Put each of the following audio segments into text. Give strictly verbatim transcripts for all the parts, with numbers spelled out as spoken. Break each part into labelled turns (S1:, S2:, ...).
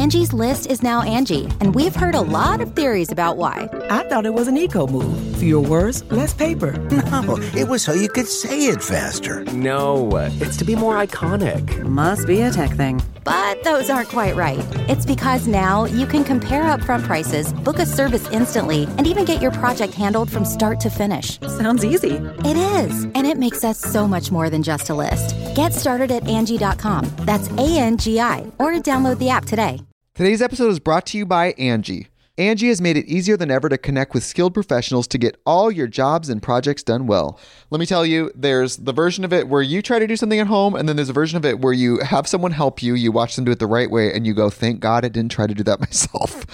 S1: Angie's List is now Angie, and we've heard a lot of theories about why.
S2: I thought it was an eco move. Fewer words, less paper.
S3: No, it was so you could say it faster.
S4: No, it's to be more iconic.
S5: Must be a tech thing.
S1: But those aren't quite right. It's because now you can compare upfront prices, book a service instantly, and even get your project handled from start to finish.
S5: Sounds easy.
S1: It is, and it makes us so much more than just a list. Get started at Angie dot com. That's A N G I, or download the app today.
S6: Today's episode is brought to you by Angie. Angie has made it easier than ever to connect with skilled professionals to get all your jobs and projects done well. Let me tell you, there's the version of it where you try to do something at home, and then there's a version of it where you have someone help you, you watch them do it the right way, and you go, thank God I didn't try to do that myself.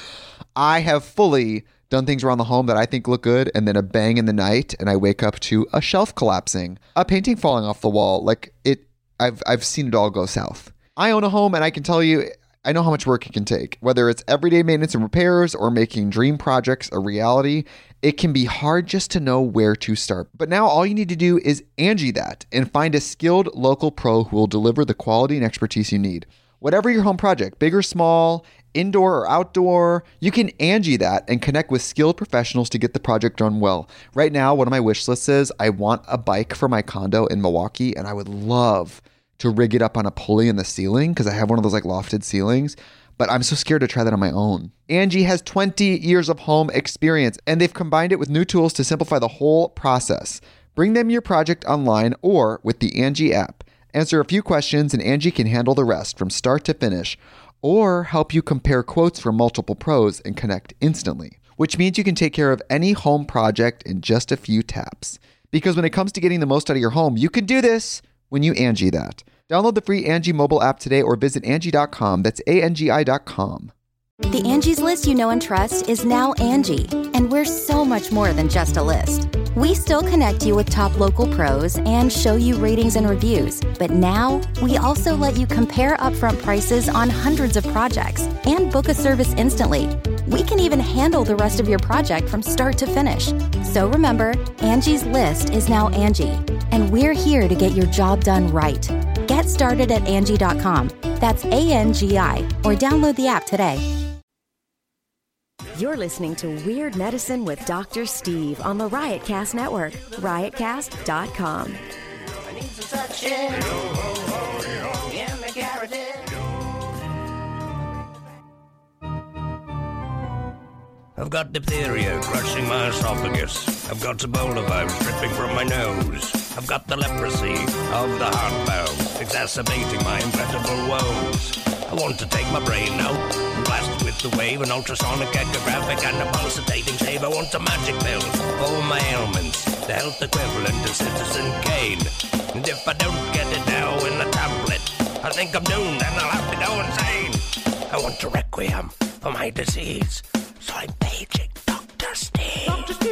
S6: I have fully done things around the home that I think look good, and then a bang in the night, and I wake up to a shelf collapsing, a painting falling off the wall. Like, it, I've I've seen it all go south. I own a home, and I can tell you, I know how much work it can take. Whether it's everyday maintenance and repairs or making dream projects a reality, it can be hard just to know where to start. But now all you need to do is Angie that and find a skilled local pro who will deliver the quality and expertise you need. Whatever your home project, big or small, indoor or outdoor, you can Angie that and connect with skilled professionals to get the project done well. Right now, one of my wish lists is I want a bike for my condo in Milwaukee, and I would love to rig it up on a pulley in the ceiling because I have one of those like lofted ceilings, but I'm so scared to try that on my own. Angie has twenty years of home experience, and they've combined it with new tools to simplify the whole process. Bring them your project online or with the Angie app. Answer a few questions and Angie can handle the rest from start to finish, or help you compare quotes from multiple pros and connect instantly, which means you can take care of any home project in just a few taps. Because when it comes to getting the most out of your home, you can do this when you Angie that. Download the free Angie mobile app today or visit Angie dot com. That's A N G I dot com.
S1: The Angie's List you know and trust is now Angie, and we're so much more than just a list. We still connect you with top local pros and show you ratings and reviews, but now we also let you compare upfront prices on hundreds of projects and book a service instantly. We can even handle the rest of your project from start to finish. So remember, Angie's List is now Angie, and we're here to get your job done right. Get started at Angie dot com. That's A N G I, or download the app today.
S7: You're listening to Weird Medicine with Doctor Steve on the Riotcast Network, riot cast dot com.
S8: I need some suction in the carotid.
S9: I've got diphtheria crushing my esophagus. I've got Ebola vibes dripping from my nose. I've got the leprosy of the heart valve, exacerbating my incredible woes. I want to take my brain out and blast it with the wave, an ultrasonic, echographic, and a pulsating shave. I want a magic pill for all my ailments, the health equivalent of Citizen Kane. And if I don't get it now in a tablet, I think I'm doomed and I'll have to go insane. I want a requiem for my disease, so I'm paging Doctor Steve. Doctor Steve.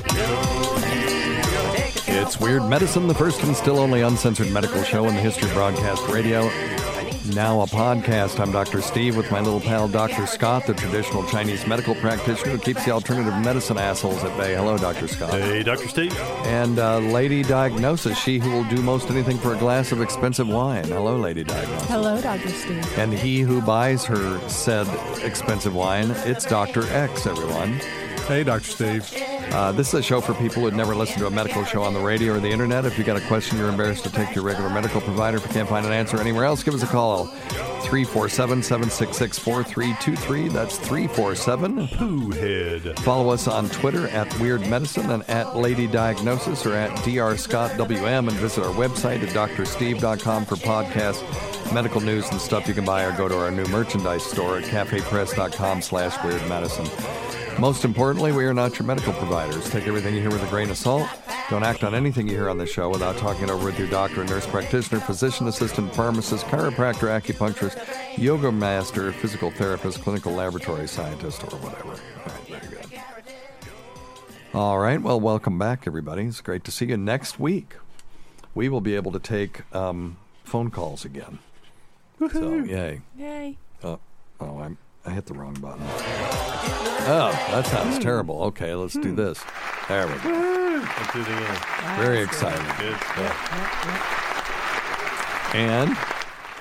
S10: It's Weird Medicine, the first and still only uncensored medical show in the history of broadcast radio. Now a podcast. I'm Doctor Steve with my little pal Doctor Scott, the traditional Chinese medical practitioner who keeps the alternative medicine assholes at bay. Hello, Doctor Scott.
S11: Hey, Doctor Steve.
S10: And uh, Lady Diagnosis, she who will do most anything for a glass of expensive wine. Hello, Lady Diagnosis.
S12: Hello, Doctor Steve.
S10: And he who buys her said expensive wine, it's Doctor X, everyone.
S11: Hey, Doctor Steve.
S10: Uh, this is a show for people who'd never listened to a medical show on the radio or the internet. If you got a question you're embarrassed to take to your regular medical provider, if you can't find an answer anywhere else, give us a call. three four seven, seven six six, four three two three. That's three four seven,
S11: Pooh Head.
S10: Follow us on Twitter at Weird Medicine and at Lady Diagnosis or at D R Scott W M, and visit our website at dr steve dot com for podcasts, medical news, and stuff you can buy, or go to our new merchandise store at cafe press dot com slash weird medicine. Most importantly, we are not your medical providers. Take everything you hear with a grain of salt. Don't act on anything you hear on this show without talking it over with your doctor, nurse practitioner, physician assistant, pharmacist, chiropractor, acupuncturist, yoga master, physical therapist, clinical laboratory scientist, or whatever. All right, very good. All right, well, welcome back, everybody. It's great to see you. Next week, we will be able to take um, phone calls again.
S12: Woohoo!
S10: So, yay.
S12: Yay.
S10: Oh, oh I'm, I hit the wrong button. Oh, that sounds terrible. Okay, let's do this. There we go.
S11: Let's do it again.
S10: Very exciting.
S11: Good stuff.
S10: And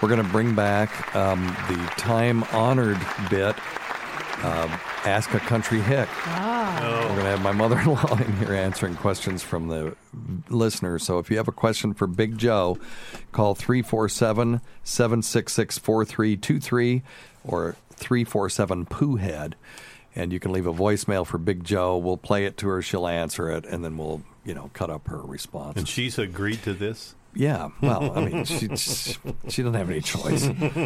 S10: we're going to bring back um, the time-honored bit, uh, Ask a Country Hick.
S12: Ah.
S10: We're going to have my mother-in-law in here answering questions from the listeners. So if you have a question for Big Joe, call three four seven, seven six six, four three two three or three four seven, P O O head. And you can leave a voicemail for Big Joe. We'll play it to her. She'll answer it, and then we'll, you know, cut up her response.
S11: And she's agreed to this?
S10: Yeah. Well, I mean, she she, she doesn't have any choice.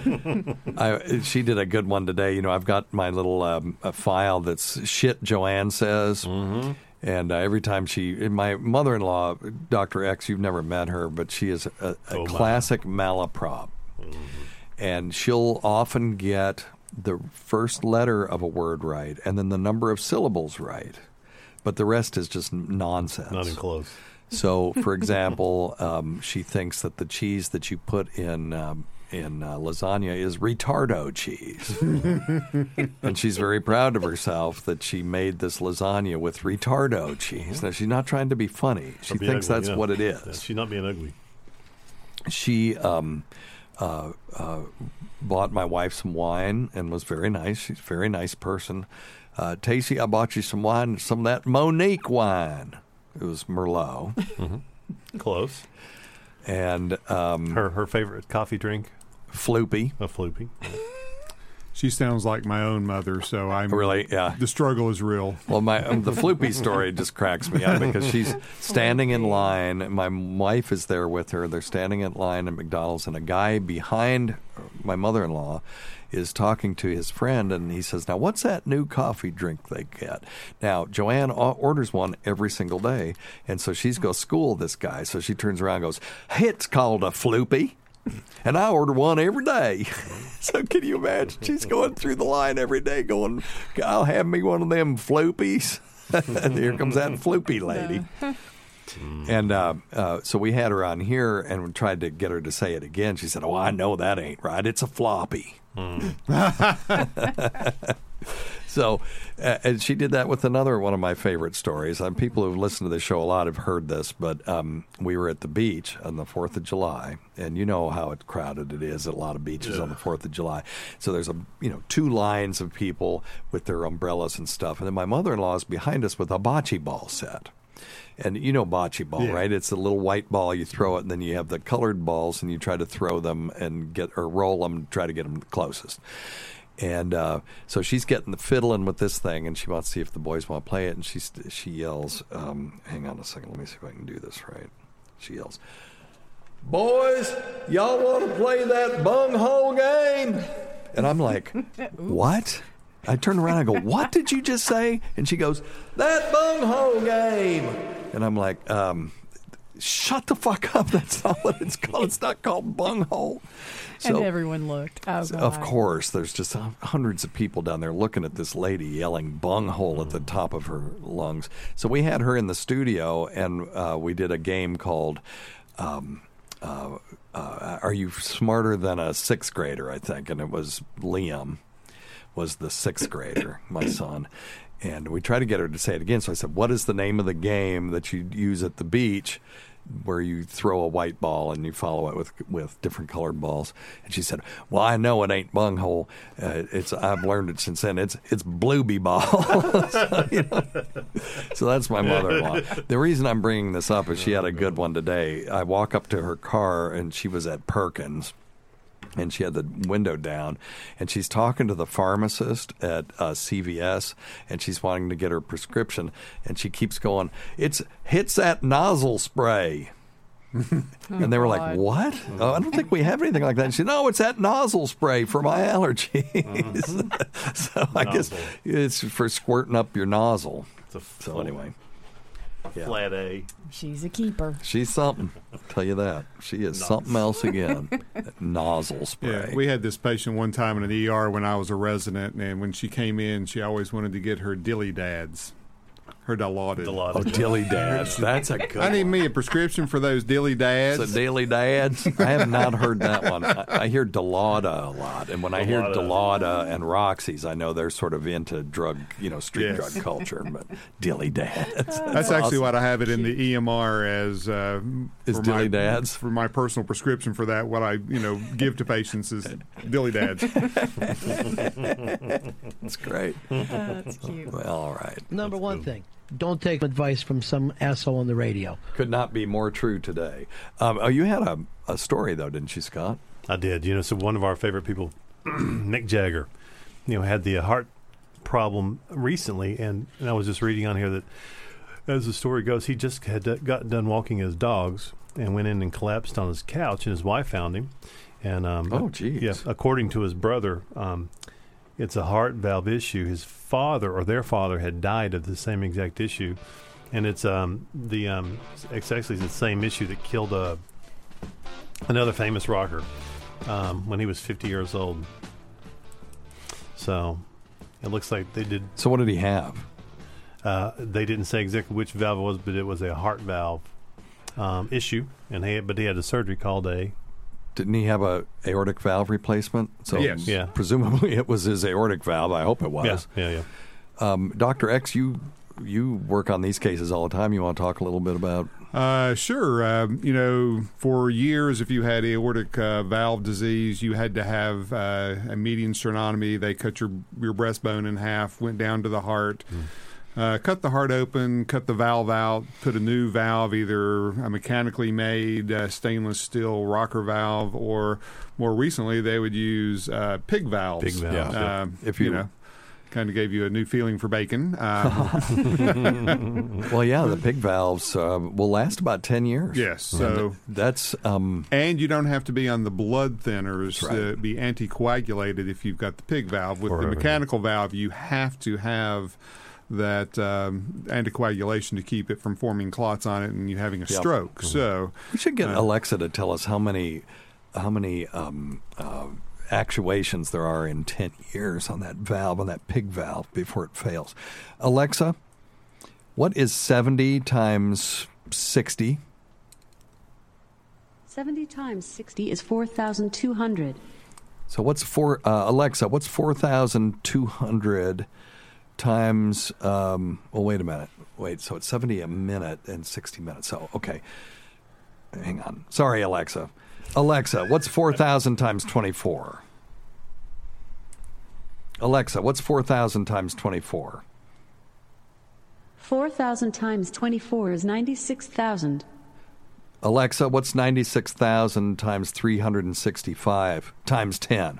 S10: I, she did a good one today. You know, I've got my little um, a file that's shit Joanne says.
S11: Mm-hmm.
S10: And uh, every time she, my mother-in-law, Doctor X, you've never met her, but she is a, a oh, classic malaprop. Mm-hmm. And she'll often get the first letter of a word right and then the number of syllables right. But the rest is just nonsense.
S11: Not even close.
S10: So, for example, um, she thinks that the cheese that you put in um, in uh, lasagna is retardo cheese. And she's very proud of herself that she made this lasagna with retardo cheese. Now, she's not trying to be funny. She thinks
S11: ugly,
S10: that's
S11: yeah.
S10: what it is.
S11: Yeah, she's not being ugly.
S10: She um, uh, uh, bought my wife some wine and was very nice. She's a very nice person. Uh, Tacey, I bought you some wine, some of that Monique wine. It was Merlot.
S11: Mm-hmm. Close.
S10: And um,
S11: her her favorite coffee drink?
S10: Floopy.
S11: A Floopy.
S5: She sounds like my own mother, so I'm
S10: really yeah.
S5: The struggle is real.
S10: Well, my um, the Floopy story just cracks me up because she's standing in line. My wife is there with her. They're standing in line at McDonald's, and a guy behind my mother-in-law is talking to his friend, and he says, "Now, what's that new coffee drink they get?" Now, Joanne orders one every single day, and so she's going to school this guy. So she turns around and goes, "Hey, it's called a Floopy, and I order one every day." So can you imagine? She's going through the line every day going, "I'll have me one of them Floopies." And here comes that Floopy lady. And uh, uh, so we had her on here and we tried to get her to say it again. She said, "Oh, I know that ain't right. It's a floppy." Mm. So, uh, and she did that with another one of my favorite stories. Um, people who've listened to the show a lot have heard this, but um, we were at the beach on the fourth of July, and you know how crowded it is at a lot of beaches yeah. on the fourth of July. So there's a you know two lines of people with their umbrellas and stuff, and then my mother-in-law is behind us with a bocce ball set. And you know bocce ball, yeah. right? It's a little white ball. You throw it, and then you have the colored balls, and you try to throw them and get or roll them, try to get them the closest. And uh, so she's getting the fiddling with this thing, and she wants to see if the boys want to play it. And she she yells, um, "Hang on a second, let me see if I can do this right." She yells, "Boys, y'all want to play that bunghole game?" And I'm like, "What?" I turn around and I go, "What did you just say?" And she goes, "That bunghole game." And I'm like, um, shut the fuck up. That's not what it's called. It's not called bunghole.
S12: So, and everyone looked. Oh, God.
S10: Of course, there's just hundreds of people down there looking at this lady yelling bunghole at the top of her lungs. So we had her in the studio, and uh, we did a game called um, uh, uh, Are You Smarter Than a Sixth Grader, I think. And it was Liam was the sixth grader, my son. And we tried to get her to say it again. So I said, "What is the name of the game that you use at the beach where you throw a white ball and you follow it with with different colored balls?" And she said, "Well, I know it ain't bunghole. Uh, it's I've learned it since then. It's it's blueby ball." So, you know, so that's my mother-in-law. The reason I'm bringing this up is she had a good one today. I walk up to her car, and she was at Perkins. And she had the window down, and she's talking to the pharmacist at uh, C V S, and she's wanting to get her prescription, and she keeps going, "It's hits that nozzle spray." And they were like, "What? Oh, I don't think we have anything like that." And she said, "No, it's that nozzle spray for my allergies." Mm-hmm. So I nozzle. guess it's for squirting up your nozzle.
S11: It's a
S10: so anyway.
S11: Yeah. Flat A.
S12: She's a keeper.
S10: She's something. I'll tell you that. She is nice. Something else again. That nozzle spray.
S5: Yeah, we had this patient one time in an E R when I was a resident, and when she came in, she always wanted to get her dilly dads. Her Dilaudid.
S10: Oh, Dilly Dads. That's a good
S5: I need me a prescription for those Dilly Dads.
S10: So Dilly Dads? I have not heard that one. I, I hear Dilaudid a lot. And when I hear Dilaudid and Roxy's, I know they're sort of into drug, you know, street
S5: Yes.
S10: drug culture. But Dilly Dads. That's,
S5: That's actually
S10: awesome.
S5: what I have it in the E M R as uh,
S10: Is
S5: for
S10: Dilly
S5: my,
S10: Dads?
S5: for my personal prescription for that. What I you know give to patients is Dilly Dads.
S10: That's great.
S12: That's cute.
S10: Well, all right.
S13: Number one thing, don't take advice from some asshole on the radio.
S10: Could not be more true today. Um, oh, you had a, a story, though, didn't you, Scott?
S11: I did. You know, so one of our favorite people, Mick Jagger, you know, had the heart problem recently, and, and I was just reading on here that, as the story goes, he just had d- got done walking his dogs and went in and collapsed on his couch, and his wife found him. And um,
S10: Oh, geez.
S11: yeah, according to his brother, um, it's a heart valve issue. His father or their father had died of the same exact issue, and it's um, the um, it's actually the same issue that killed uh, another famous rocker um, when he was fifty years old. So it looks like they did.
S10: So what did he have?
S11: Uh, they didn't say exactly which valve it was, but it was a heart valve um, issue, and he but he had a surgery called a.
S10: Didn't he have a aortic valve replacement? So
S11: Yes. Yeah.
S10: presumably it was his aortic valve. I hope it was.
S11: Yeah, yeah,
S10: yeah. Um, Doctor X, you you work on these cases all the time. You want to talk a little bit about?
S5: Uh, sure. Uh, you know, for years, if you had aortic uh, valve disease, you had to have uh, a median sternotomy. They cut your your breastbone in half, went down to the heart. Mm. Uh, cut the heart open, cut the valve out, put a new valve, either a mechanically made uh, stainless steel rocker valve, or more recently they would use uh, pig valves.
S11: Pig valves.
S5: Uh,
S11: Yeah.
S10: If
S5: you,
S10: you-
S5: know, kind of gave you a new feeling for bacon. Um,
S10: Well, yeah, the pig valves uh, will last about ten years.
S5: Yes, so
S10: And that's um,
S5: and you don't have to be on the blood thinners
S10: Right.
S5: to be anticoagulated if you've got the pig valve. With
S11: Forever.
S5: the mechanical valve, you have to have that um, anticoagulation to keep it from forming clots on it and you having a
S10: Yep.
S5: stroke.
S10: Mhm.
S5: So
S10: we should get
S5: uh,
S10: Alexa to tell us how many how many um, uh, actuations there are in ten years on that valve, on that pig valve, before it fails. Alexa, what is seventy times sixty?
S14: seventy times sixty is four thousand two hundred.
S10: So what's four? Uh, Alexa, what's four thousand two hundred times? Um, well, wait a minute. Wait, so it's seventy a minute and sixty minutes. So okay, hang on. Sorry, Alexa. Alexa, what's four thousand times twenty-four? Alexa, what's four thousand times twenty-four?
S14: four thousand times twenty-four is ninety-six thousand.
S10: Alexa, what's ninety-six thousand times three hundred sixty-five times ten?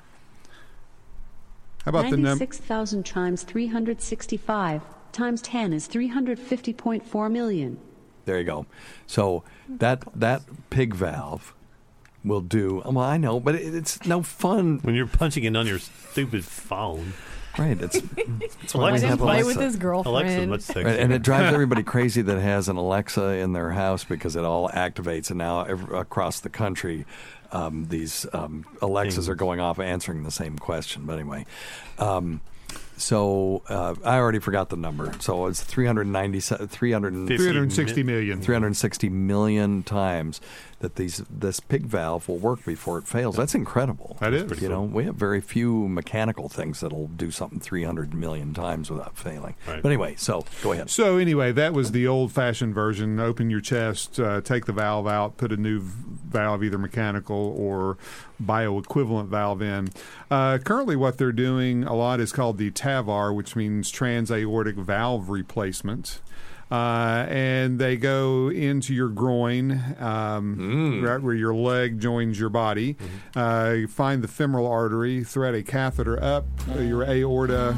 S5: How about the number?
S14: ninety-six thousand times three hundred sixty-five times ten is three hundred fifty point four million.
S10: There you go. So that that pig valve will do. Well, I know, but it, it's no fun
S11: when you're punching it on your stupid phone.
S10: Right. It's, it's why
S12: Let
S10: we
S12: him
S10: have
S12: play
S10: Alexa.
S12: with his girlfriend.
S11: Alexa, much sexier.
S10: Right, and it drives everybody crazy that has an Alexa in their house because it all activates, and now ev- across the country, um, these um, Alexas are going off answering the same question. But anyway, um, so uh, I already forgot the number. So it's three hundred ninety, three hundred
S5: three hundred sixty million.
S10: three hundred sixty million times that these this pig valve will work before it fails. That's incredible.
S5: That is.
S10: You know, we have very few mechanical things that'll do something three hundred million times without failing.
S5: Right.
S10: But anyway, so go ahead.
S5: So anyway, that was the old-fashioned version. Open your chest, uh, take the valve out, put a new v- valve, either mechanical or bioequivalent valve in. Uh, currently, what they're doing a lot is called the T A V R, which means transaortic valve replacement. Uh, and they go into your groin, um,
S10: Mm.
S5: right where your leg joins your body.
S10: Mm-hmm.
S5: Uh, you find the femoral artery, thread a catheter up uh, your aorta,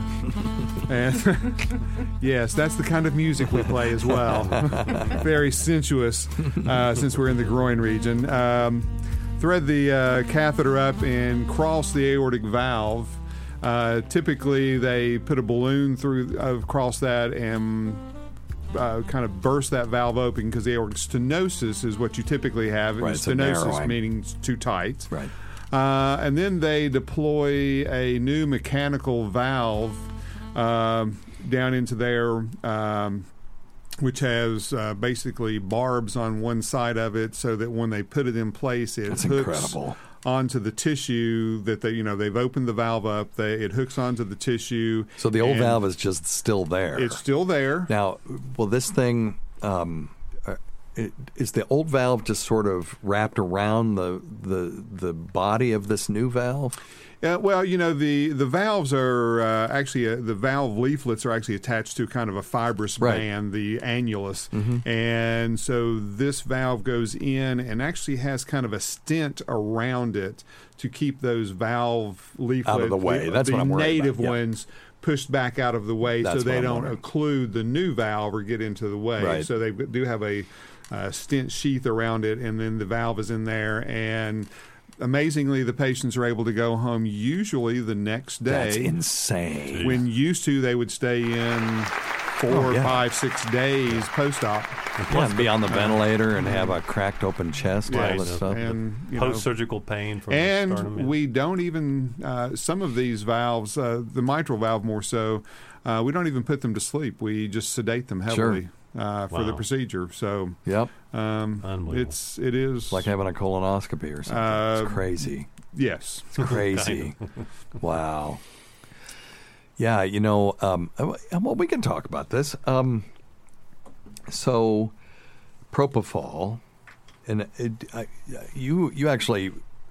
S5: and yes, that's the kind of music we play as well. Very sensuous, uh, since we're in the groin region. Um, thread the uh, catheter up and cross the aortic valve. Uh, typically, they put a balloon through uh, across that and Uh, kind of burst that valve open, because the aortic stenosis is what you typically have.
S10: Right,
S5: And
S10: it's a
S5: stenosis
S10: narrowing.
S5: meaning it's too tight.
S10: Right.
S5: Uh, and then they deploy a new mechanical valve um, down into there, um, which has uh, basically barbs on one side of it, so that when they put it in place, it
S10: That's
S5: hooks
S10: incredible.
S5: onto the tissue that they, you know, they've opened the valve up. They, it hooks onto the tissue.
S10: So the old
S5: and
S10: valve is just still there.
S5: It's still there.
S10: Now, will this thing? Um, uh, it, is the old valve just sort of wrapped around the the the body of this new valve?
S5: Uh, well, you know, the, the valves are uh, actually, uh, the valve leaflets are actually attached to kind of a fibrous
S10: Right.
S5: band, the annulus.
S10: Mm-hmm.
S5: And so this valve goes in and actually has kind of a stent around it to keep those valve leaflets,
S10: Out of the way. That's
S5: the
S10: what I'm worried about.
S5: native
S10: Yep.
S5: ones, pushed back out of the way
S10: That's
S5: so they
S10: what I'm
S5: don't
S10: wondering.
S5: occlude the new valve or get into the way.
S10: Right.
S5: So they do have a uh, stent sheath around it, and then the valve is in there. And amazingly, the patients are able to go home usually the next day.
S10: That's insane.
S5: When used to, they would stay in four,
S10: Oh, yeah.
S5: five, six days post-op.
S10: Yeah, and be on the ventilator and have a cracked open chest, all
S5: Yes,
S10: this stuff.
S5: and you know,
S11: Post-surgical pain from
S5: and
S11: sternum. yeah.
S5: we don't even uh, some of these valves, uh, the mitral valve more so, uh, we don't even put them to sleep. We just sedate them heavily uh, for the
S11: Wow.
S5: procedure. So
S10: Yep.
S5: um,
S11: Unbelievable.
S5: it's it is
S10: It's like having a colonoscopy or something.
S5: Uh,
S10: it's crazy.
S5: yes.
S10: It's crazy. Wow. Yeah, you know, um, uh, well, we can talk about this. Um, so, propofol, and it, I, you you actually,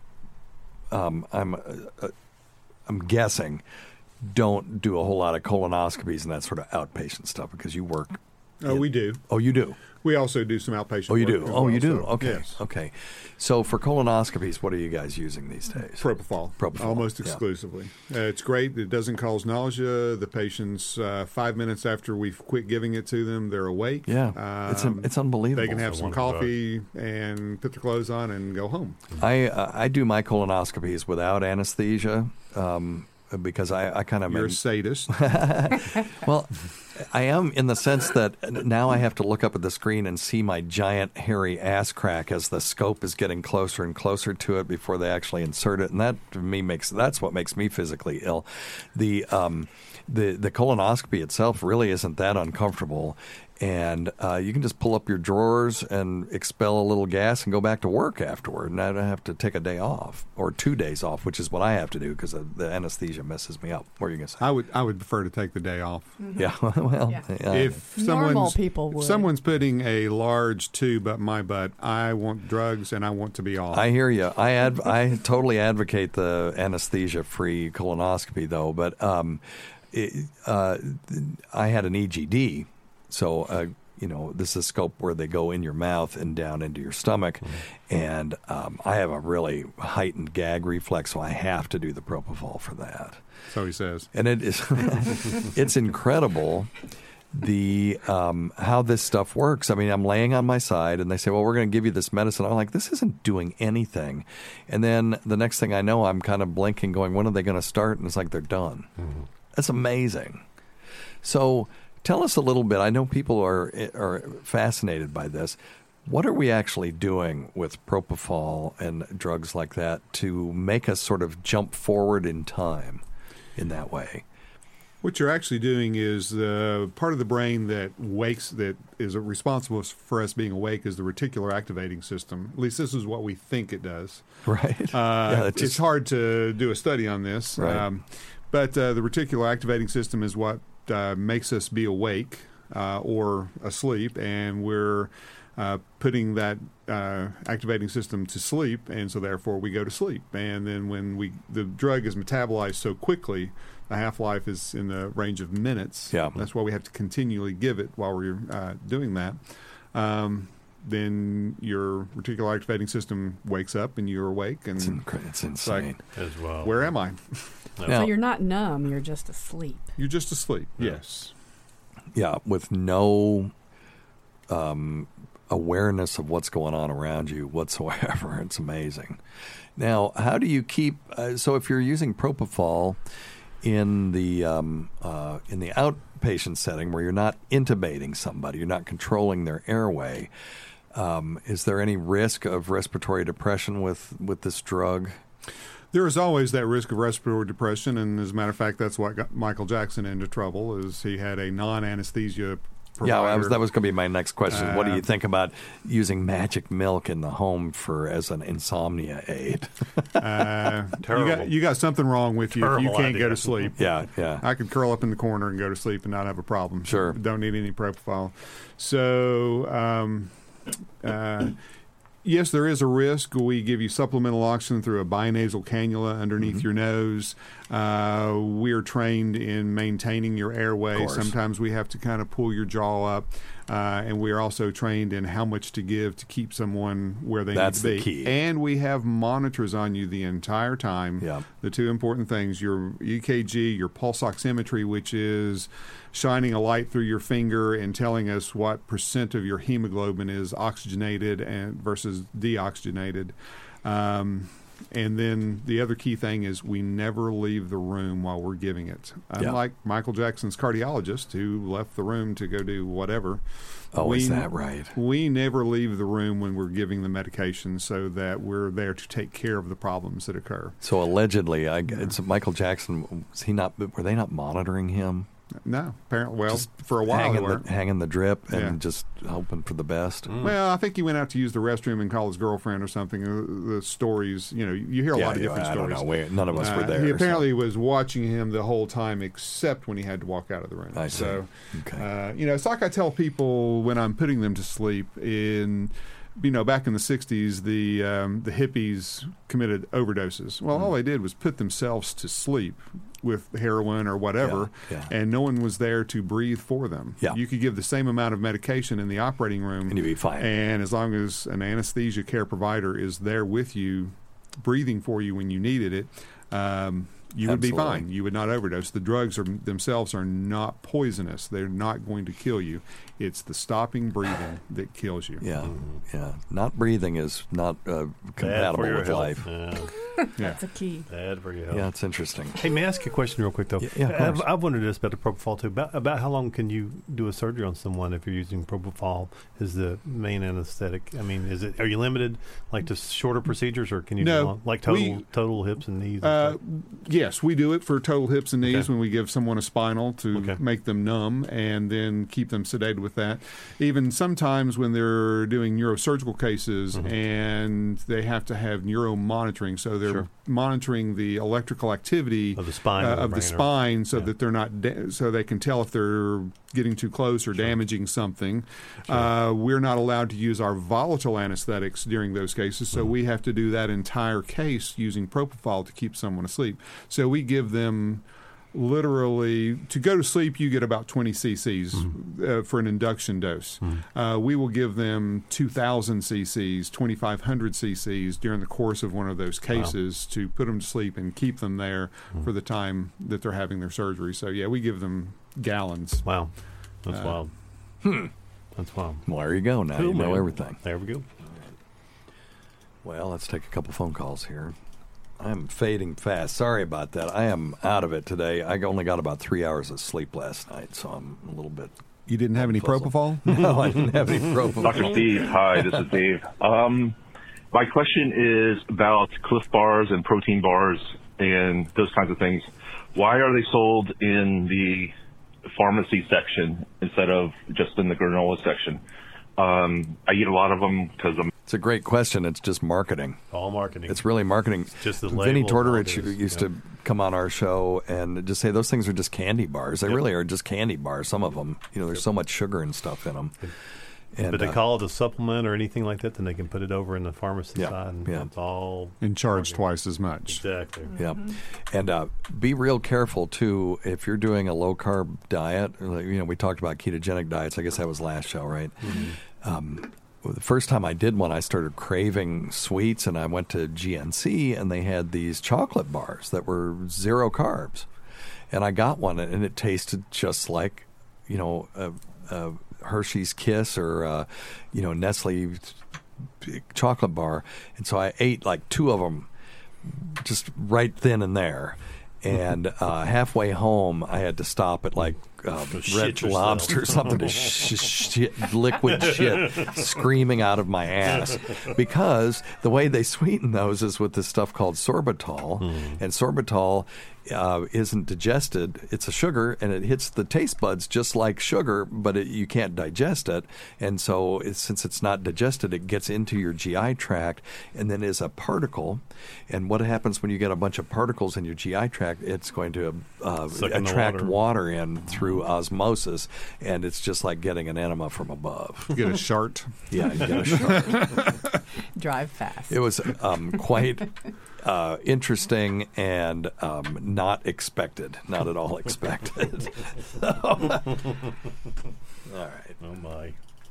S10: um, I'm uh, uh, I'm guessing, don't do a whole lot of colonoscopies and that sort of outpatient stuff because you work.
S5: Oh, we do.
S10: Oh, you do.
S5: We also do some outpatient.
S10: Oh, you
S5: work
S10: do.
S5: as
S10: Oh,
S5: well,
S10: you do.
S5: so,
S10: Okay.
S5: Yes.
S10: Okay. So for colonoscopies, what are you guys using these days?
S5: Propofol.
S10: Propofol.
S5: Almost
S10: yeah.
S5: exclusively. Uh, it's great. It doesn't cause nausea. The patients, uh, five minutes after we've quit giving it to them, they're awake.
S10: Yeah.
S5: Um,
S10: it's it's unbelievable.
S5: They can have
S11: It's a
S5: some
S11: wonderful
S5: coffee and put their clothes on and go home.
S10: I uh, I do my colonoscopies without anesthesia um, because I, I kind of
S5: You're
S10: am,
S5: a sadist.
S10: well, I am in the sense that now I have to look up at the screen and see my giant hairy ass crack as the scope is getting closer and closer to it before they actually insert it, and that to me makes that's what makes me physically ill. The um, the the colonoscopy itself really isn't that uncomfortable. And uh, you can just pull up your drawers and expel a little gas and go back to work afterward. And I don't have to take a day off or two days off, which is what I have to do because the anesthesia messes me up. What are you going to say?
S5: I would I would prefer to take the day off.
S12: Mm-hmm.
S10: Yeah, well,
S12: Yeah.
S10: yeah.
S5: If
S12: Normal
S5: someone's
S12: people
S5: if
S12: would.
S5: someone's putting a large tube up my butt, I want drugs and I want to be off.
S10: I hear you. I ad- I totally advocate the anesthesia-free colonoscopy, though. But um, it, uh, I had an E G D. So, uh, you know, this is a scope where they go in your mouth and down into your stomach. Mm-hmm. And um, I have a really heightened gag reflex, so I have to do the propofol for that.
S5: So he says.
S10: And it is it's incredible the um, how this stuff works. I mean, I'm laying on my side, and they say, well, we're going to give you this medicine. I'm like, this isn't doing anything. And then the next thing I know, I'm kind of blinking, going, when are they going to start? And it's like they're done. Mm-hmm. That's amazing. So tell us a little bit. I know people are are fascinated by this. What are we actually doing with propofol and drugs like that to make us sort of jump forward in time in that way?
S5: What you're actually doing is the part of the brain that wakes, that is responsible for us being awake, is the reticular activating system. At least this is what we think it does.
S10: Right.
S5: Uh,
S10: Yeah,
S5: it's
S10: just-
S5: hard to do a study on this.
S10: Right.
S5: Um, but uh, the reticular activating system is what uh, makes us be awake uh, or asleep, and we're uh, putting that uh, activating system to sleep, and so therefore we go to sleep. And then when we the drug is metabolized so quickly, the half-life is in the range of minutes.
S10: Yeah.
S5: That's why we have to continually give it while we're uh, doing that. Um, then your reticular activating system wakes up and you're awake. And
S10: It's, inc- it's insane.
S5: like,
S11: as well.
S5: where am I?
S10: Now-
S12: So you're not numb, you're just asleep.
S5: You're just asleep.
S11: Yeah.
S5: Yes.
S10: Yeah, with no um, awareness of what's going on around you whatsoever. It's amazing. Now, how do you keep? Uh, so, if you're using propofol in the um, uh, in the outpatient setting where you're not intubating somebody, you're not controlling their airway, um, is there any risk of respiratory depression with with this drug?
S5: There is always that risk of respiratory depression, and as a matter of fact, that's what got Michael Jackson into trouble. Is he had a non-anesthesia provider.
S10: Yeah, I was, that was going to be my next question.
S5: Uh,
S10: what do you think about using magic milk in the home for as an insomnia aid?
S5: uh, you got you got something wrong with you if you
S10: Terrible
S5: can't
S10: idea.
S5: go to sleep.
S10: Yeah, yeah.
S5: I could curl up in the corner and go to sleep and not have a problem.
S10: Sure.
S5: Don't need any propofol. So, um, uh, yes, there is a risk. We give you supplemental oxygen through a binasal cannula underneath
S10: Mm-hmm.
S5: your nose. Uh, we're trained in maintaining your airway.
S10: course.
S5: Sometimes we have to kind of pull your jaw up. Uh, and we are also trained in how much to give to keep someone where they
S10: That's
S5: need
S10: the
S5: to be.
S10: key.
S5: And we have monitors on you the entire time.
S10: Yeah.
S5: The two important things, your E K G, your pulse oximetry, which is shining a light through your finger and telling us what percent of your hemoglobin is oxygenated and versus deoxygenated. Um, and then the other key thing is we never leave the room while we're giving it.
S10: Yeah.
S5: Unlike Michael Jackson's cardiologist who left the room to go do whatever.
S10: Oh,
S5: we,
S10: is that right?
S5: We never leave the room when we're giving the medication so that we're there to take care of the problems that occur.
S10: So allegedly, I, it's Michael Jackson. Was he not? Were they not monitoring him?
S5: No, apparently. Well,
S10: Just
S5: for a while they
S10: hanging
S5: weren't.
S10: the, hanging the drip and
S5: Yeah.
S10: just hoping for the best.
S5: Well, I think he went out to use the restroom and call his girlfriend or something. Uh, The stories, you know, you hear a
S10: Yeah,
S5: lot of
S10: yeah,
S5: different
S10: I don't
S5: stories.
S10: know. We- none of us were
S5: Uh,
S10: there,
S5: He
S10: so-
S5: apparently was watching him the whole time, except when he had to walk out of the room.
S10: I see.
S5: So,
S10: Okay.
S5: uh, you know, it's like I tell people when I'm putting them to sleep in. You know, back in the sixties, the um, the hippies committed overdoses. Well,
S10: Mm.
S5: all they did was put themselves to sleep with heroin or whatever,
S10: Yeah,
S5: and no one was there to breathe for them.
S10: Yeah.
S5: You could give the same amount of medication in the operating room,
S10: And you'd be fine.
S5: And as long as an anesthesia care provider is there with you, breathing for you when you needed it, um, you would be
S10: Absolutely.
S5: fine. You would not overdose. The drugs are, themselves are not poisonous. They're not going to kill you. It's the stopping breathing that kills you.
S10: Yeah, yeah. Not breathing is not uh, compatible
S11: your
S10: with
S11: health.
S10: life.
S11: Yeah.
S12: That's a key.
S11: Bad for your health.
S10: Yeah, it's interesting.
S11: Hey, may I ask you a question real quick, though?
S10: Yeah, yeah, of
S11: I've,
S10: course.
S11: I've wondered this about the propofol, too. About, about how long can you do a surgery on someone if you're using propofol as the main anesthetic? I mean, is it are you limited, like, to shorter procedures, or can you
S5: No,
S11: do long, like total
S5: we-
S11: total hips and knees? And
S5: Uh,
S11: stuff?
S5: yes, we do it for total hips and knees
S11: Okay.
S5: when we give someone a spinal to
S11: Okay.
S5: make them numb and then keep them sedated with that. Even sometimes when they're doing neurosurgical cases
S11: Mm-hmm.
S5: and they have to have neuro monitoring, so they're
S11: Sure.
S5: monitoring the electrical activity
S11: Of the spine
S5: uh,
S11: of the
S5: of the
S11: brain or-
S5: spine, so
S11: yeah.
S5: that they're not da- so they can tell if they're getting too close or damaging something. Uh, we're not allowed to use our volatile anesthetics during those cases, so
S11: Mm-hmm.
S5: we have to do that entire case using propofol to keep someone asleep. So we give them literally to go to sleep. You get about twenty cc's
S11: Mm-hmm.
S5: uh, for an induction dose. Uh, we will give them two thousand cc's, twenty-five hundred cc's during the course of one of those cases to put them to sleep and keep them there
S11: Mm-hmm.
S5: for the time that they're having their surgery. So yeah, we give them gallons.
S11: Wow, that's
S5: Uh,
S11: wild.
S10: Hmm.
S11: That's wild.
S10: Well, there you go. Now
S11: Cool,
S10: you know
S11: man.
S10: everything.
S11: There we go.
S10: Well, let's take a couple phone calls here. I'm fading fast. Sorry about that. I am out of it today. I only got about three hours of sleep last night, so I'm a little bit.
S5: You didn't have any
S10: puzzled.
S5: propofol?
S10: No, I didn't have any propofol.
S15: Doctor Steve, hi, this is Dave. Um, my question is about Cliff Bars and protein bars and those kinds of things. Why are they sold in the pharmacy section instead of just in the granola section? Um, I eat a lot of them because I'm.
S10: It's a great question. It's just marketing.
S11: All marketing.
S10: It's really marketing.
S11: Just the
S10: Vinny
S11: label and all
S10: Tortorich
S11: this,
S10: used
S11: yeah.
S10: to come on our show and just say those things are just candy bars. They
S11: Yep.
S10: really are just candy bars. Some of them, you know, there's so much sugar and stuff in them. And,
S11: but they
S10: uh,
S11: call it a supplement or anything like that, then they can put it over in the pharmacy
S10: Yeah,
S11: side, and
S10: yeah.
S11: it's all
S5: And charge twice as much.
S11: exactly.
S10: Yeah, and uh, be real careful too if you're doing a low carb diet. Like, you know, we talked about ketogenic diets. I guess that was last show, right? Um, well, the first time I did one, I started craving sweets, and I went to G N C, and they had these chocolate bars that were zero carbs, and I got one, and it tasted just like, you know, a, a Hershey's Kiss or uh, you know, Nestle chocolate bar, and so I ate like two of them just right then and there. And uh, halfway home, I had to stop at like uh,
S11: Shit
S10: Red
S11: yourself.
S10: Lobster or something to sh- shit, liquid shit screaming out of my ass. Because the way they sweeten those is with this stuff called sorbitol. And sorbitol uh, isn't digested, it's a sugar, and it hits the taste buds just like sugar, but it, you can't digest it. And so it's, since it's not digested, it gets into your G I tract and then is a particle. And what happens when you get a bunch of particles in your G I tract, it's going to uh, attract
S11: water.
S10: water in through osmosis, and it's just like getting an enema from above.
S5: You get a shart.
S10: Yeah, you get a shart.
S12: Drive fast.
S10: It was um, quite uh, interesting and um, not expected. Not at all expected. So, all right.
S11: Oh, my.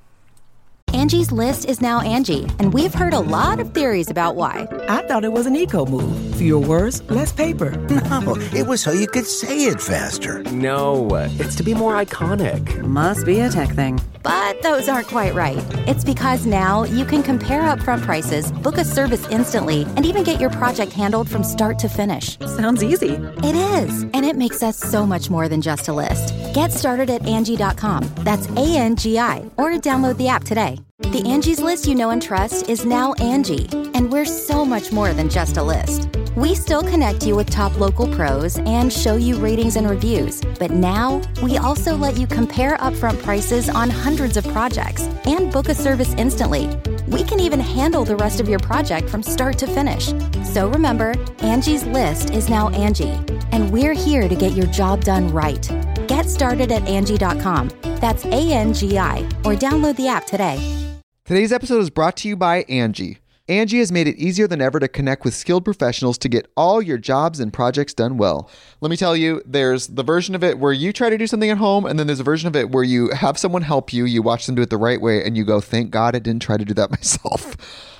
S1: Angie's List is now Angie, and we've heard a lot of theories about why.
S2: I thought it was an eco move. Fewer words, less paper.
S3: No, it was so you could say it faster.
S4: No, it's to be more iconic.
S16: Must be a tech thing.
S1: But those aren't quite right. It's because now you can compare upfront prices, book a service instantly, and even get your project handled from start to finish.
S16: Sounds easy.
S1: It is, and it makes us so much more than just a list. Get started at Angie dot com. That's A N G I, or download the app today. The Angie's List you know and trust is now Angie, and we're so much more than just a list. We still connect you with top local pros and show you ratings and reviews, but now we also let you compare upfront prices on hundreds of projects and book a service instantly. We can even handle the rest of your project from start to finish. So remember, Angie's List is now Angie, and we're here to get your job done right. Get started at Angie dot com. That's A N G I, or download the app today.
S6: Today's episode is brought to you by Angie. Angie has made it easier than ever to connect with skilled professionals to get all your jobs and projects done well. Let me tell you, there's the version of it where you try to do something at home, and then there's a version of it where you have someone help you, you watch them do it the right way, and you go, thank God I didn't try to do that myself.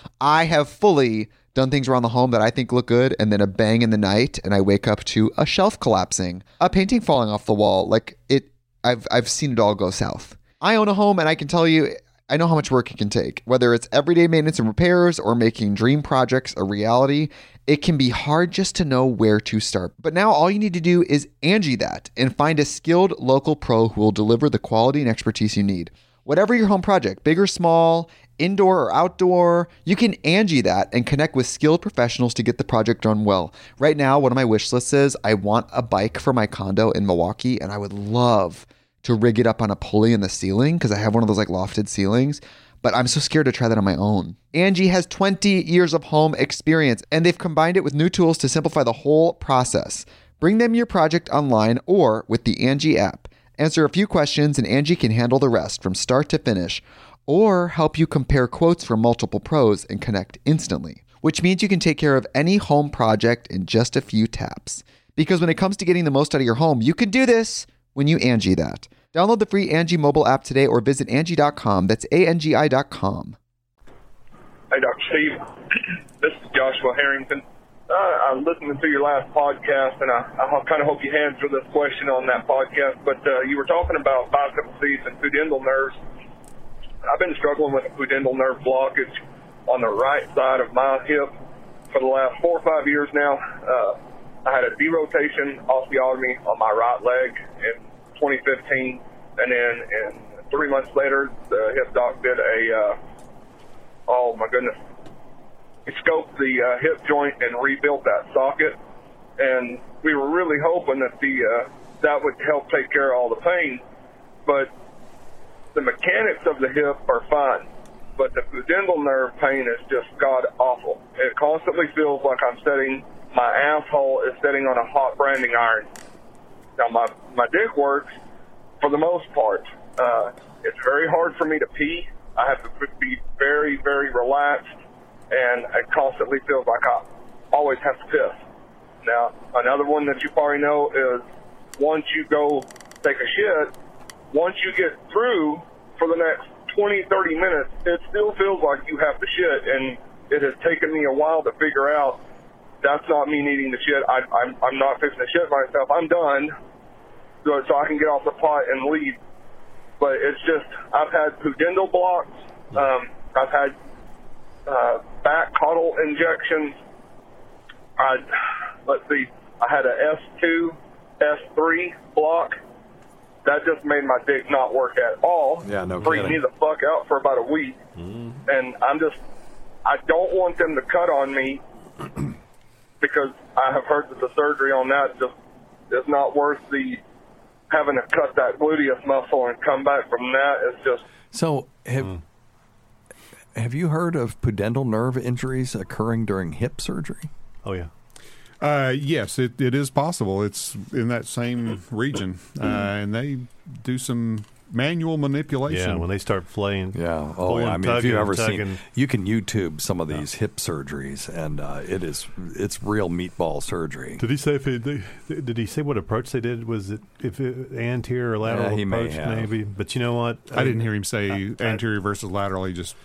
S6: I have fully done things around the home that I think look good, and then a bang in the night, and I wake up to a shelf collapsing, a painting falling off the wall. Like, it, I've I've seen it all go south. I own a home, and I can tell you, I know how much work it can take. Whether it's everyday maintenance and repairs or making dream projects a reality, it can be hard just to know where to start. But now all you need to do is Angie that and find a skilled local pro who will deliver the quality and expertise you need. Whatever your home project, big or small, indoor or outdoor, you can Angie that and connect with skilled professionals to get the project done well. Right now, one of my wish lists is I want a bike for my condo in Milwaukee, and I would love to rig it up on a pulley in the ceiling because I have one of those like lofted ceilings, but I'm so scared to try that on my own. Angie has twenty years of home experience, and they've combined it with new tools to simplify the whole process. Bring them your project online or with the Angie app. Answer a few questions and Angie can handle the rest from start to finish, or help you compare quotes from multiple pros and connect instantly, which means you can take care of any home project in just a few taps. Because when it comes to getting the most out of your home, you can do this when you Angie that. Download the free Angie mobile app today or visit Angie dot com. That's A N G I dot com.
S17: Hey, Doctor Steve. This is Joshua Harrington. Uh, I'm listening to your last podcast, and I, I kind of hope you answer this question on that podcast. But uh, you were talking about bicycle seats and pudendal nerves. I've been struggling with a pudendal nerve blockage on the right side of my hip for the last four or five years now. Uh, I had a derotation osteotomy on my right leg in twenty fifteen, and then and three months later, the hip doc did a, uh, oh my goodness, he scoped the uh, hip joint and rebuilt that socket, and we were really hoping that the uh, that would help take care of all the pain, but the mechanics of the hip are fine, but the pudendal nerve pain is just god-awful. It constantly feels like I'm setting, my asshole is sitting on a hot branding iron. Now, my, my dick works for the most part. Uh, it's very hard for me to pee. I have to be very, very relaxed, and it constantly feels like I always have to piss. Now, another one that you probably know is once you go take a shit, once you get through for the next twenty, thirty minutes, it still feels like you have to shit, and it has taken me a while to figure out that's not me needing to shit. I, I'm, I'm not fixing to shit myself. I'm done, so, so I can get off the pot and leave. But it's just, I've had pudendal blocks. Um, I've had uh, back caudal injections. I, let's see, I had a S two, S three block. That just made my dick not work at all.
S10: Yeah, no
S17: Freaked
S10: kidding.
S17: me the fuck out for about a week.
S10: Mm.
S17: And I'm just, I don't want them to cut on me because I have heard that the surgery on that just is not worth the having to cut that gluteus muscle and come back from that. It's just
S10: So have mm. have you heard of pudendal nerve injuries occurring during hip surgery?
S11: Oh yeah.
S5: Uh, yes, it, it is possible. It's in that same region, uh, and they do some manual manipulation.
S11: Yeah, when they start flaying.
S10: Yeah. Oh,
S11: pulling,
S10: I mean,
S11: tugging,
S10: if you've ever
S11: tugging.
S10: seen, you can YouTube some of these yeah. hip surgeries, and uh, it is it's real meatball surgery.
S11: Did he say if it, did he say what approach they did? Was it if it, anterior or lateral
S10: yeah, he
S11: approach?
S10: May have.
S11: Maybe, but you know what?
S5: I, I didn't hear him say I, anterior I, versus lateral. He just.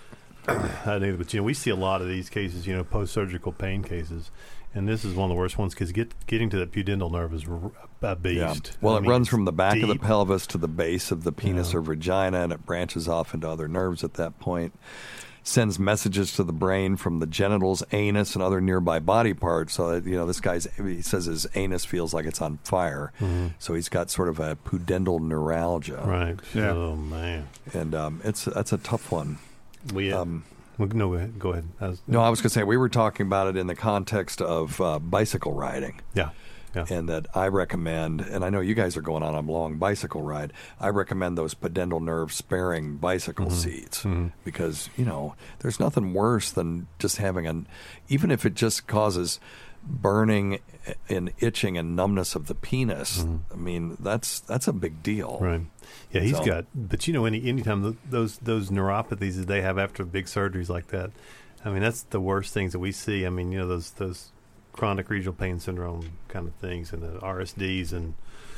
S11: I didn't, but you know, we see a lot of these cases. You know, post-surgical pain cases. And this is one of the worst ones because get, getting to the pudendal nerve is a beast.
S10: Yeah. Well,
S11: I
S10: it
S11: mean,
S10: runs from the back
S11: deep.
S10: of the pelvis to the base of the penis
S11: yeah.
S10: or vagina, and it branches off into other nerves at that point. Sends messages to the brain from the genitals, anus, and other nearby body parts. So that, you know, this guy's, he says his anus feels like it's on fire.
S11: Mm-hmm.
S10: So he's got sort of a pudendal neuralgia.
S11: Right.
S5: Yeah.
S11: Oh, man.
S10: And um, it's that's a tough one.
S11: We. Um, No, go ahead. Go ahead. I was,
S10: no, I was going to say we were talking about it in the context of uh, bicycle riding.
S11: Yeah, yeah.
S10: And that I recommend, and I know you guys are going on a long bicycle ride, I recommend those pudendal nerve sparing bicycle
S11: mm-hmm.
S10: seats
S11: mm-hmm.
S10: because, you know, there's nothing worse than just having an, even if it just causes burning and itching and numbness of the penis. Mm-hmm. I mean, that's that's a big deal.
S11: Right. Yeah, he's
S10: so,
S11: got. But you know, any anytime th- those those neuropathies that they have after big surgeries like that, I mean, that's the worst things that we see. I mean, you know, those those chronic regional pain syndrome kind of things and the R S Ds, and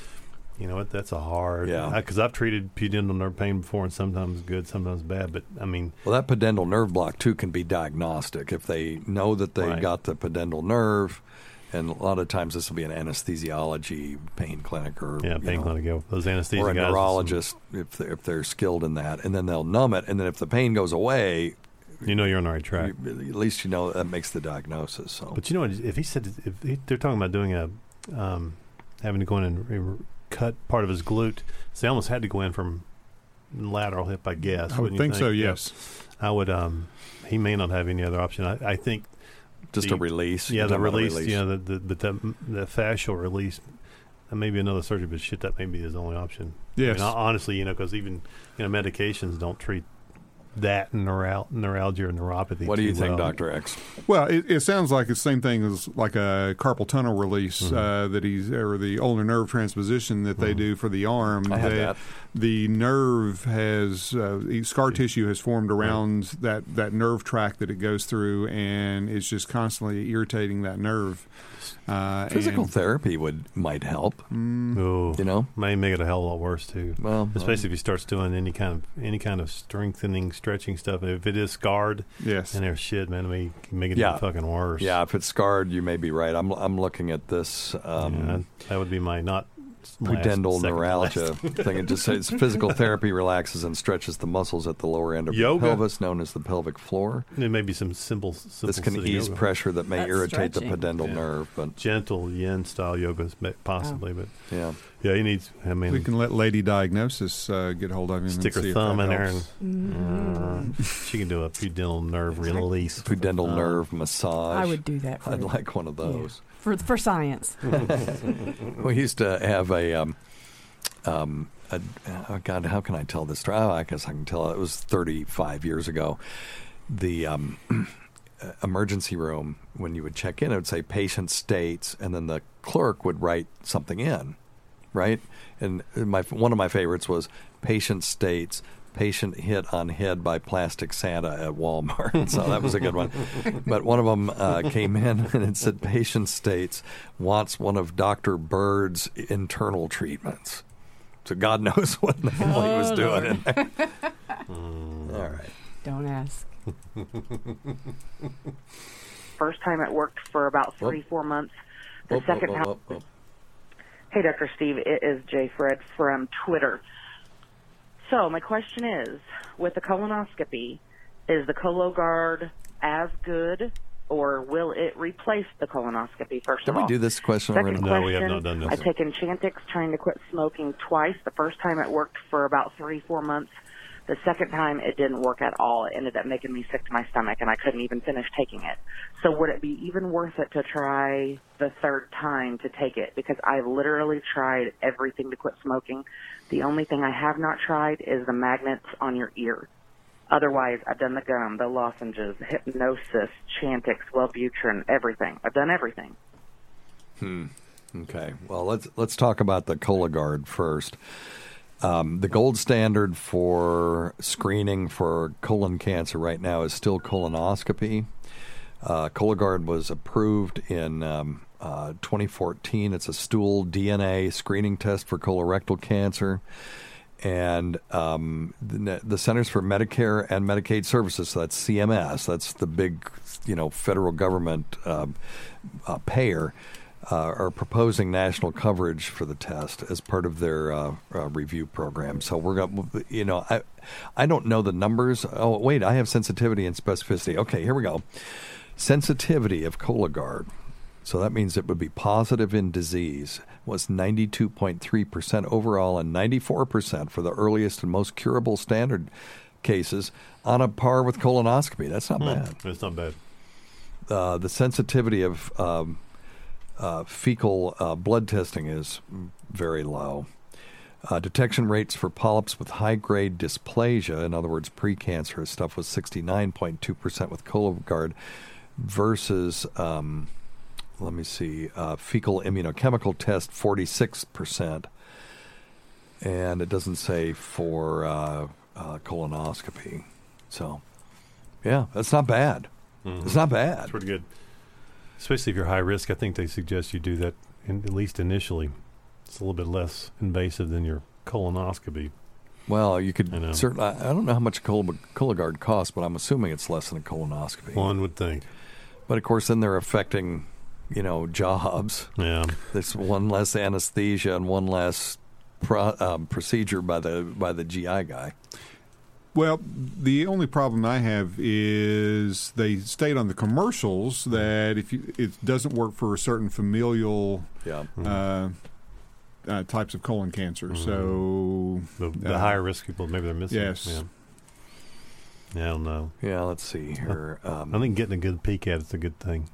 S11: you know, that's a hard.
S10: Yeah.
S11: Because I've treated pudendal nerve pain before, and sometimes good, sometimes bad. But I mean,
S10: well, that pudendal nerve block too can be diagnostic if they know that they
S11: right.
S10: got the pudendal nerve. And a lot of times this will be an anesthesiology pain clinic or
S11: yeah, pain
S10: know,
S11: clinic. Yeah, those anesthesia
S10: or a
S11: guys
S10: neurologist if they're, if they're skilled in that, and then they'll numb it, and then if the pain goes away,
S11: you know you're on the right track.
S10: You, at least you know that makes the diagnosis. So,
S11: but you know what? If he said if he, they're talking about doing a um, having to go in and re- cut part of his glute, so they almost had to go in from lateral hip, I guess.
S5: I would think, think so. Yes,
S11: I would. Um, he may not have any other option. I, I think.
S10: Just
S11: the,
S10: a release.
S11: Yeah, the release,
S10: release.
S11: Yeah, the the but the, the fascial release. And maybe another surgery, but shit, that may be his only option.
S5: Yes.
S11: I mean, honestly, you know, because even you know medications don't treat that neural, neuralgia or neuropathy.
S10: What do you think,
S11: well.
S10: Doctor X?
S5: Well, it, it sounds like the same thing as like a carpal tunnel release mm-hmm. uh, that he's, or the ulnar nerve transposition that mm-hmm. they do for the arm.
S10: I had
S5: they,
S10: that.
S5: The nerve has uh, scar tissue has formed around mm-hmm. that that nerve tract that it goes through, and it's just constantly irritating that nerve. Uh,
S10: Physical
S5: and,
S10: therapy would might help.
S5: Mm,
S11: oh,
S10: you know,
S11: may make it a hell of a lot worse too.
S10: Well,
S11: especially
S10: um,
S11: if he starts doing any kind of any kind of strengthening, stretching stuff. If it is scarred,
S5: yes,
S11: and there's shit, man, it may make it
S10: yeah.
S11: even fucking worse.
S10: Yeah, if it's scarred, you may be right. I'm I'm looking at this. Um,
S11: yeah, that would be my not.
S10: Pudendal
S11: last,
S10: neuralgia thing. It just says physical therapy relaxes and stretches the muscles at the lower end of
S11: yoga.
S10: the pelvis, known as the pelvic floor.
S11: There may be some simple. simple
S10: this can ease
S11: yoga.
S10: pressure that may
S12: That's
S10: irritate
S12: stretching.
S10: the pudendal
S11: yeah.
S10: nerve, but
S11: gentle yen style yoga possibly, oh. but
S10: yeah,
S11: yeah, he needs. I mean,
S5: we can let Lady Diagnosis uh, get hold of him.
S11: Stick
S5: and
S11: her
S5: see
S11: thumb
S5: if
S11: in
S5: that
S11: there,
S5: helps.
S11: and mm-hmm. uh, she can do a pudendal nerve release.
S10: Pudendal um, nerve massage.
S12: I would do that. For
S10: I'd
S12: you.
S10: like one of those
S12: yeah. for for science.
S10: We used to have a. Um, Um, a, oh God, how can I tell this story? Oh, I guess I can tell it. It was thirty-five years ago. The um, emergency room, when you would check in, it would say patient states, and then the clerk would write something in, right? And my one of my favorites was patient states, patient hit on head by plastic Santa at Walmart. So that was a good one. But one of them uh, came in and it said patient states wants one of Doctor Bird's internal treatments. So God knows what the hell oh, he was doing in there. mm. All right.
S12: Don't ask.
S16: First time it worked for about three, whoop. four months. The
S10: whoop,
S16: second
S10: whoop,
S16: time.
S10: whoop, whoop.
S16: Hey, Doctor Steve. It is J. Fred from Twitter. So my question is, with the colonoscopy, is the Cologuard as good, or will it replace the colonoscopy, first
S10: Did
S16: of
S10: we
S16: all?
S10: do this question
S16: Second
S10: already?
S16: question,
S11: no, we have not done this.
S16: I take Enchantix trying to quit smoking twice. The first time it worked for about three, four months. The second time, it didn't work at all. It ended up making me sick to my stomach, and I couldn't even finish taking it. So would it be even worth it to try the third time to take it? Because I literally tried everything to quit smoking. The only thing I have not tried is the magnets on your ear. Otherwise, I've done the gum, the lozenges, hypnosis, Chantix, Wellbutrin, everything. I've done everything.
S10: Hmm. Okay. Well, let's let's talk about the Cologuard first. Um, the gold standard for screening for colon cancer right now is still colonoscopy. Uh, Cologuard was approved in um, uh, twenty fourteen. It's a stool D N A screening test for colorectal cancer. And um, the, the Centers for Medicare and Medicaid Services, so that's C M S, that's the big, you know, federal government uh, uh, payer, uh, are proposing national coverage for the test as part of their uh, uh, review program. So we're going to, you know, I, I don't know the numbers. Oh, wait, I have sensitivity and specificity. Okay, here we go. Sensitivity of Cologuard. So that means it would be positive in disease, was ninety-two point three percent overall and ninety-four percent for the earliest and most curable standard cases, on a par with colonoscopy. That's not
S11: Hmm.
S10: bad.
S11: That's not bad.
S10: Uh, the sensitivity of um, uh, fecal uh, blood testing is very low. Uh, detection rates for polyps with high-grade dysplasia, in other words, precancerous stuff, was sixty-nine point two percent with Cologuard versus... Um, Let me see, uh, fecal immunochemical test, forty-six percent. And it doesn't say for uh, uh, colonoscopy. So, yeah, that's not bad.
S11: Mm-hmm.
S10: It's not bad.
S11: It's pretty good. Especially if you're high risk, I think they suggest you do that, in, at least initially. It's a little bit less invasive than your colonoscopy.
S10: Well, you could
S11: I know.
S10: certainly, I don't know how much Col- Cologuard costs, but I'm assuming it's less than a colonoscopy.
S11: One would think.
S10: But, of course, then they're affecting... you know, jobs.
S11: Yeah.
S10: There's one less anesthesia and one less pro, um, procedure by the by the G I guy.
S5: Well, the only problem I have is they state on the commercials that if you, it doesn't work for a certain familial
S10: yeah.
S5: uh, uh, types of colon cancer.
S11: Mm-hmm.
S5: So
S11: the, the
S5: uh,
S11: higher risk people, maybe they're missing.
S5: Yes.
S11: Yeah. Yeah, I don't know.
S10: Yeah, let's see here. Um,
S11: I think getting a good peek at it's a good thing.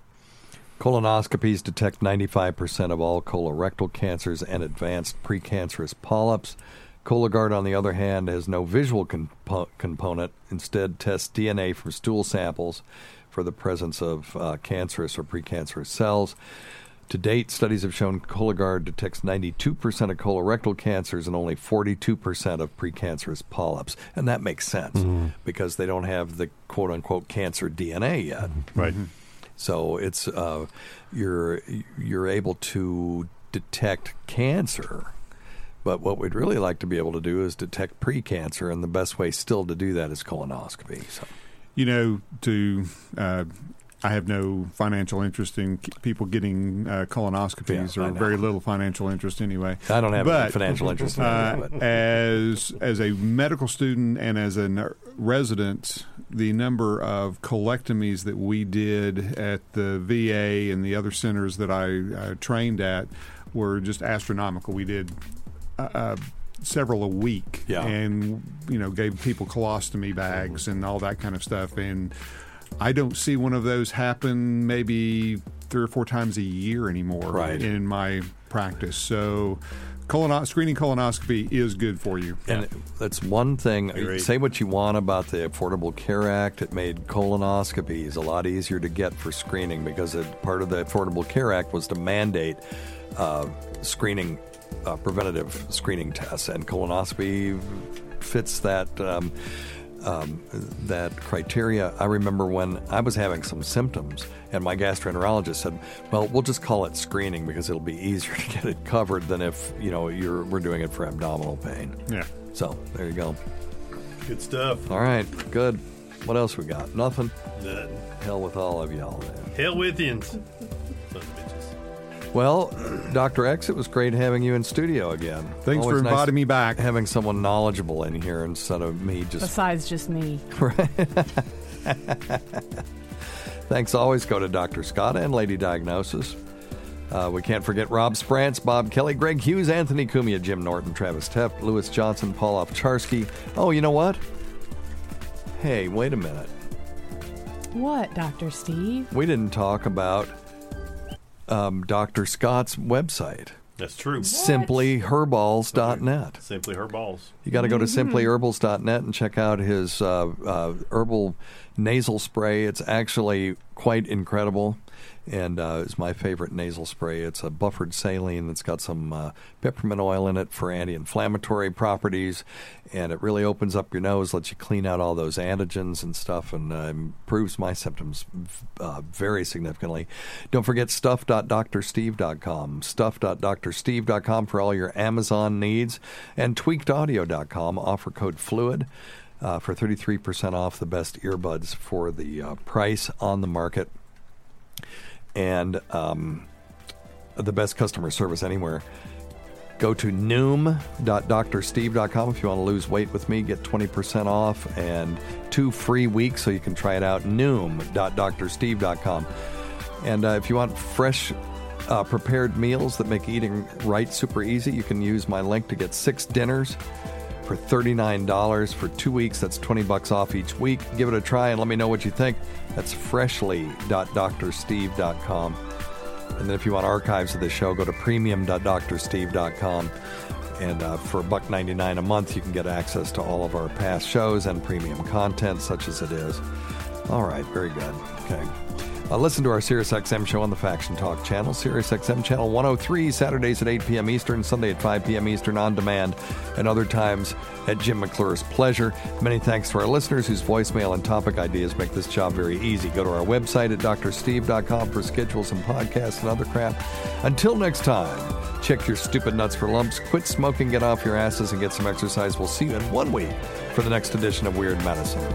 S10: Colonoscopies detect ninety-five percent of all colorectal cancers and advanced precancerous polyps. Cologuard, on the other hand, has no visual compo- component. Instead, tests D N A from stool samples for the presence of uh, cancerous or precancerous cells. To date, studies have shown Cologuard detects ninety-two percent of colorectal cancers and only forty-two percent of precancerous polyps. And that makes sense
S11: Mm-hmm.
S10: because they don't have the quote-unquote cancer D N A yet.
S11: Right.
S5: Mm-hmm.
S10: So it's uh, you're you're able to detect cancer, but what we'd really like to be able to do is detect precancer, and the best way still to do that is colonoscopy. So,
S5: you know, to uh, I have no financial interest in k- people getting uh, colonoscopies,
S10: Yeah, I
S5: or
S10: know.
S5: very little financial interest anyway.
S10: I don't have any
S5: but,
S10: financial interest in
S5: uh,
S10: that, but-
S5: as as a medical student and as a n- resident, the number of colectomies that we did at the V A and the other centers that I uh, trained at were just astronomical. We did uh, uh, several a week,
S10: Yeah.
S5: and you know, gave people colostomy bags and all that kind of stuff. And I don't see one of those happen maybe three or four times a year anymore
S10: Right.
S5: in my practice. So colono- screening colonoscopy is good for you.
S10: And that's one thing.
S5: Great.
S10: Say what you want about the Affordable Care Act. It made colonoscopies a lot easier to get for screening because it, part of the Affordable Care Act was to mandate uh, screening, uh, preventative screening tests, and colonoscopy fits that. Um, Um, that criteria. I remember when I was having some symptoms and my gastroenterologist said, well, we'll just call it screening because it'll be easier to get it covered than if, you know, you're we're doing it for abdominal pain.
S5: Yeah.
S10: So there you go.
S11: Good stuff.
S10: All right, good. What else we got? Nothing?
S11: Nothing.
S10: Hell with all of y'all, man.
S11: Hell with yins. Son of bitches.
S10: Well, Doctor X, it was great having you in studio again.
S5: Thanks
S10: Always
S5: for
S10: nice
S5: inviting me back.
S10: Having someone knowledgeable in here instead of me just...
S12: Besides just me.
S10: Thanks always go to Doctor Scott and Lady Diagnosis. Uh, we can't forget Rob Sprance, Bob Kelly, Greg Hughes, Anthony Cumia, Jim Norton, Travis Tepp, Lewis Johnson, Paul Ovcharsky. Oh, you know what? Hey, wait a minute.
S12: What, Doctor Steve?
S10: We didn't talk about um, Doctor Scott's website.
S11: That's true.
S10: simply herbals dot net.
S11: Simply Herbals.
S10: You got to go to
S12: Mm-hmm.
S10: simply herbals dot net and check out his uh, uh, herbal nasal spray. It's actually quite incredible, and uh, it's my favorite nasal spray. It's a buffered saline that's got some uh, peppermint oil in it for anti-inflammatory properties, and it really opens up your nose, lets you clean out all those antigens and stuff, and uh, improves my symptoms uh, very significantly. Don't forget stuff dot dr steve dot com, stuff dot dr steve dot com for all your Amazon needs, and tweaked audio dot com. Offer code FLUID. Uh, for thirty-three percent off the best earbuds for the uh, price on the market, and um, the best customer service anywhere. Go to noom dot dr steve dot com if you want to lose weight with me. Get twenty percent off and two free weeks so you can try it out. noom dot dr steve dot com. And uh, if you want fresh uh, prepared meals that make eating right super easy, you can use my link to get six dinners for thirty-nine dollars for two weeks. That's twenty bucks off each week. Give it a try and let me know what you think. That's freshly dot dr steve dot com. And then if you want archives of the show, go to premium dot dr steve dot com. And uh, for a buck ninety-nine a month, you can get access to all of our past shows and premium content, such as it is. All right, very good. Okay. Uh, listen to our SiriusXM show on the Faction Talk channel, SiriusXM channel one oh three, Saturdays at eight p.m. Eastern, Sunday at five p.m. Eastern on demand, and other times at Jim McClure's pleasure. Many thanks to our listeners whose voicemail and topic ideas make this job very easy. Go to our website at dr steve dot com for schedules and podcasts and other crap. Until next time, check your stupid nuts for lumps, quit smoking, get off your asses, and get some exercise. We'll see you in one week for the next edition of Weird Medicine.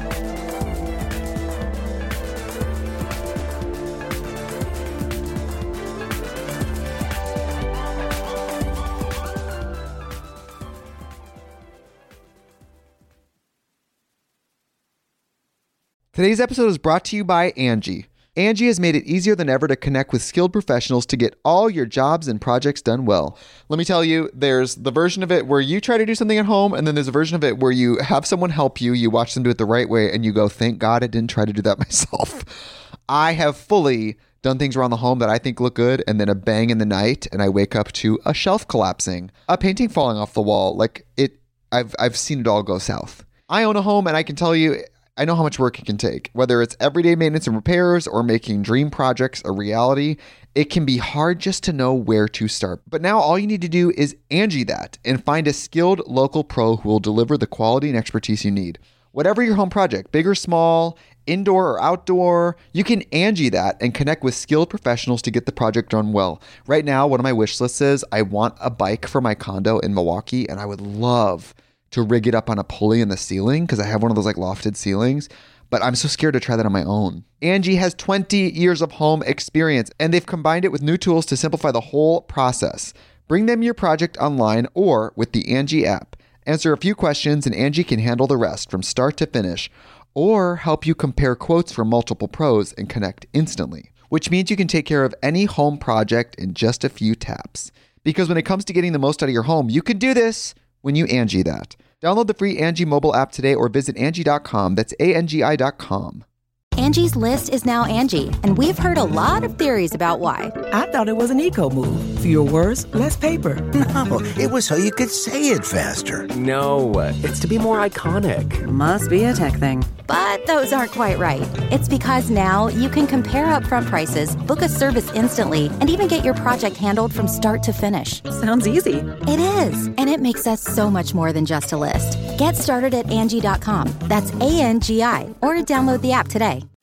S6: Today's episode is brought to you by Angie. Angie has made it easier than ever to connect with skilled professionals to get all your jobs and projects done well. Let me tell you, there's the version of it where you try to do something at home, and then there's a version of it where you have someone help you, you watch them do it the right way, and you go, thank God I didn't try to do that myself. I have fully done things around the home that I think look good, and then a bang in the night, and I wake up to a shelf collapsing, a painting falling off the wall. Like, it, I've I've seen it all go south. I own a home, and I can tell you, I know how much work it can take. Whether it's everyday maintenance and repairs or making dream projects a reality, it can be hard just to know where to start. But now all you need to do is Angie that and find a skilled local pro who will deliver the quality and expertise you need. Whatever your home project, big or small, indoor or outdoor, you can Angie that and connect with skilled professionals to get the project done well. Right now, one of my wish lists is I want a bike for my condo in Milwaukee, and I would love to rig it up on a pulley in the ceiling because I have one of those like lofted ceilings, but I'm so scared to try that on my own. Angie has twenty years of home experience, and they've combined it with new tools to simplify the whole process. Bring them your project online or with the Angie app. Answer a few questions and Angie can handle the rest from start to finish, or help you compare quotes from multiple pros and connect instantly, which means you can take care of any home project in just a few taps. Because when it comes to getting the most out of your home, you can do this when you Angie that. Download the free Angie mobile app today or visit Angie dot com. That's A N G I dot com.
S1: Angie's List is now Angie, and we've heard a lot of theories about why.
S2: I thought it was an eco move. Fewer words, less paper.
S3: No, it was so you could say it faster.
S4: No, it's to be more iconic.
S7: Must be a tech thing.
S1: But those aren't quite right. It's because now you can compare upfront prices, book a service instantly, and even get your project handled from start to finish.
S7: Sounds easy.
S1: It is, and it makes us so much more than just a list. Get started at Angie dot com. That's A N G I, or download the app today.